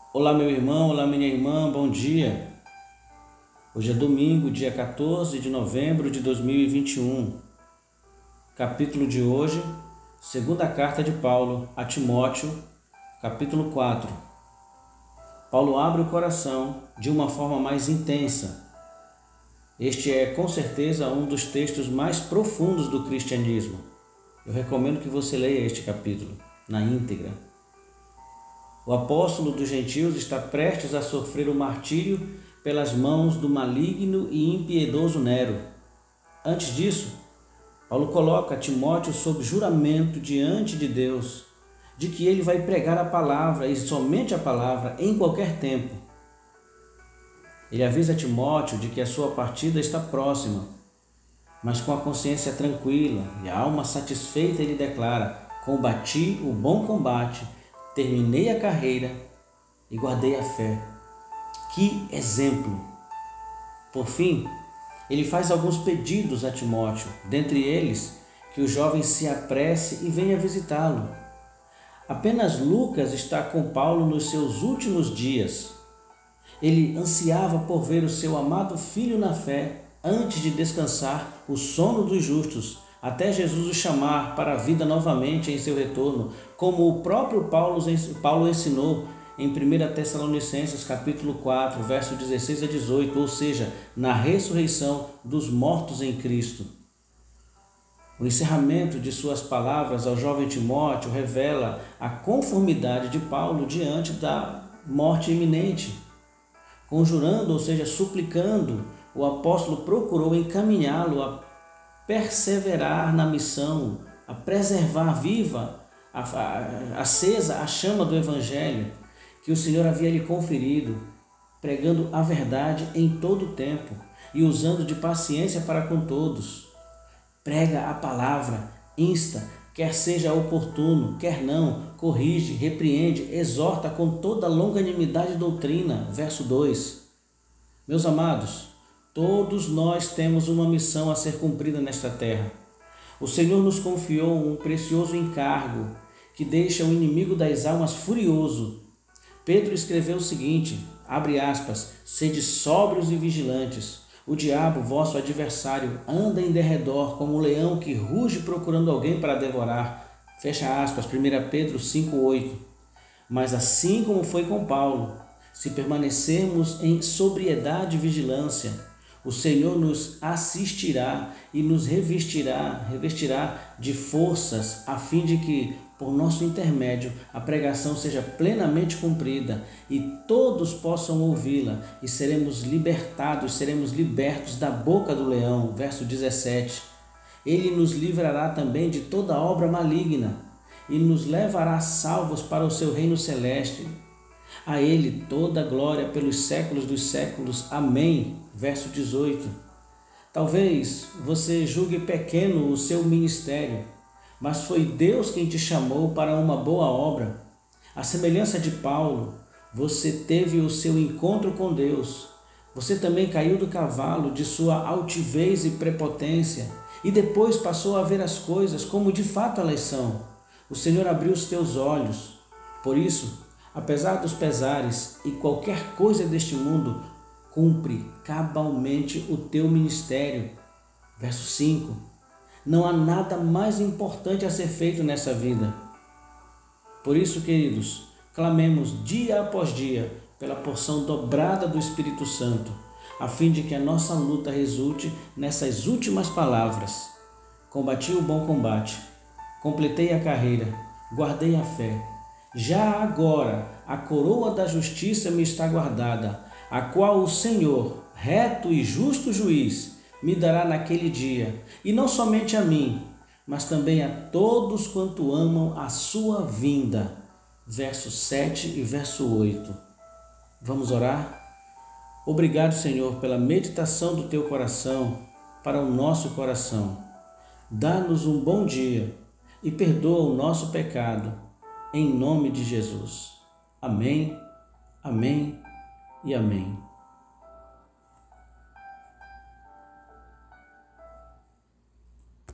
Olá, meu irmão, olá, minha irmã, bom dia. Hoje é domingo, dia 14 de novembro de 2021. Capítulo de hoje, segunda carta de Paulo a Timóteo, capítulo 4. Paulo abre o coração de uma forma mais intensa. Este é, com certeza, um dos textos mais profundos do cristianismo. Eu recomendo que você leia este capítulo na íntegra. O apóstolo dos gentios está prestes a sofrer o martírio pelas mãos do maligno e impiedoso Nero. Antes disso, Paulo coloca Timóteo sob juramento diante de Deus, de que ele vai pregar a palavra e somente a palavra em qualquer tempo. Ele avisa Timóteo de que a sua partida está próxima, mas com a consciência tranquila e a alma satisfeita ele declara: combati o bom combate, terminei a carreira e guardei a fé. Que exemplo! Por fim, ele faz alguns pedidos a Timóteo, dentre eles que o jovem se apresse e venha visitá-lo. Apenas Lucas está com Paulo nos seus últimos dias. Ele ansiava por ver o seu amado filho na fé antes de descansar o sono dos justos, até Jesus o chamar para a vida novamente em seu retorno, como o próprio Paulo ensinou em 1 Tessalonicenses capítulo 4, verso 16 a 18, ou seja, na ressurreição dos mortos em Cristo. O encerramento de suas palavras ao jovem Timóteo revela a conformidade de Paulo diante da morte iminente. Conjurando, ou seja, suplicando, o apóstolo procurou encaminhá-lo a perseverar na missão, a preservar viva, acesa a chama do Evangelho que o Senhor havia lhe conferido, pregando a verdade em todo o tempo e usando de paciência para com todos. Prega a palavra, insta, quer seja oportuno, quer não, corrige, repreende, exorta com toda longanimidade e doutrina. Verso 2. Meus amados, todos nós temos uma missão a ser cumprida nesta terra. O Senhor nos confiou um precioso encargo que deixa o inimigo das almas furioso. Pedro escreveu o seguinte, abre aspas, sede sóbrios e vigilantes. O diabo, vosso adversário, anda em derredor como um leão que ruge procurando alguém para devorar. Fecha aspas, 1 Pedro 5,8. Mas assim como foi com Paulo, se permanecermos em sobriedade e vigilância, o Senhor nos assistirá e nos revestirá de forças, a fim de que, por nosso intermédio, a pregação seja plenamente cumprida e todos possam ouvi-la, e seremos libertos da boca do leão. Verso 17. Ele nos livrará também de toda obra maligna e nos levará salvos para o seu reino celeste. A Ele toda a glória pelos séculos dos séculos. Amém. Verso 18. Talvez você julgue pequeno o seu ministério, mas foi Deus quem te chamou para uma boa obra. À semelhança de Paulo, você teve o seu encontro com Deus. Você também caiu do cavalo de sua altivez e prepotência e depois passou a ver as coisas como de fato elas são. O Senhor abriu os teus olhos. Por isso, apesar dos pesares e qualquer coisa deste mundo, cumpre cabalmente o teu ministério. Verso 5. Não há nada mais importante a ser feito nessa vida. Por isso, queridos, clamemos dia após dia pela porção dobrada do Espírito Santo, a fim de que a nossa luta resulte nessas últimas palavras. Combati o bom combate, completei a carreira, guardei a fé. Já agora a coroa da justiça me está guardada, a qual o Senhor, reto e justo juiz, me dará naquele dia, e não somente a mim, mas também a todos quanto amam a sua vinda. Verso 7 e verso 8. Vamos orar? Obrigado, Senhor, pela meditação do teu coração para o nosso coração. Dá-nos um bom dia e perdoa o nosso pecado, em nome de Jesus. Amém, amém e amém.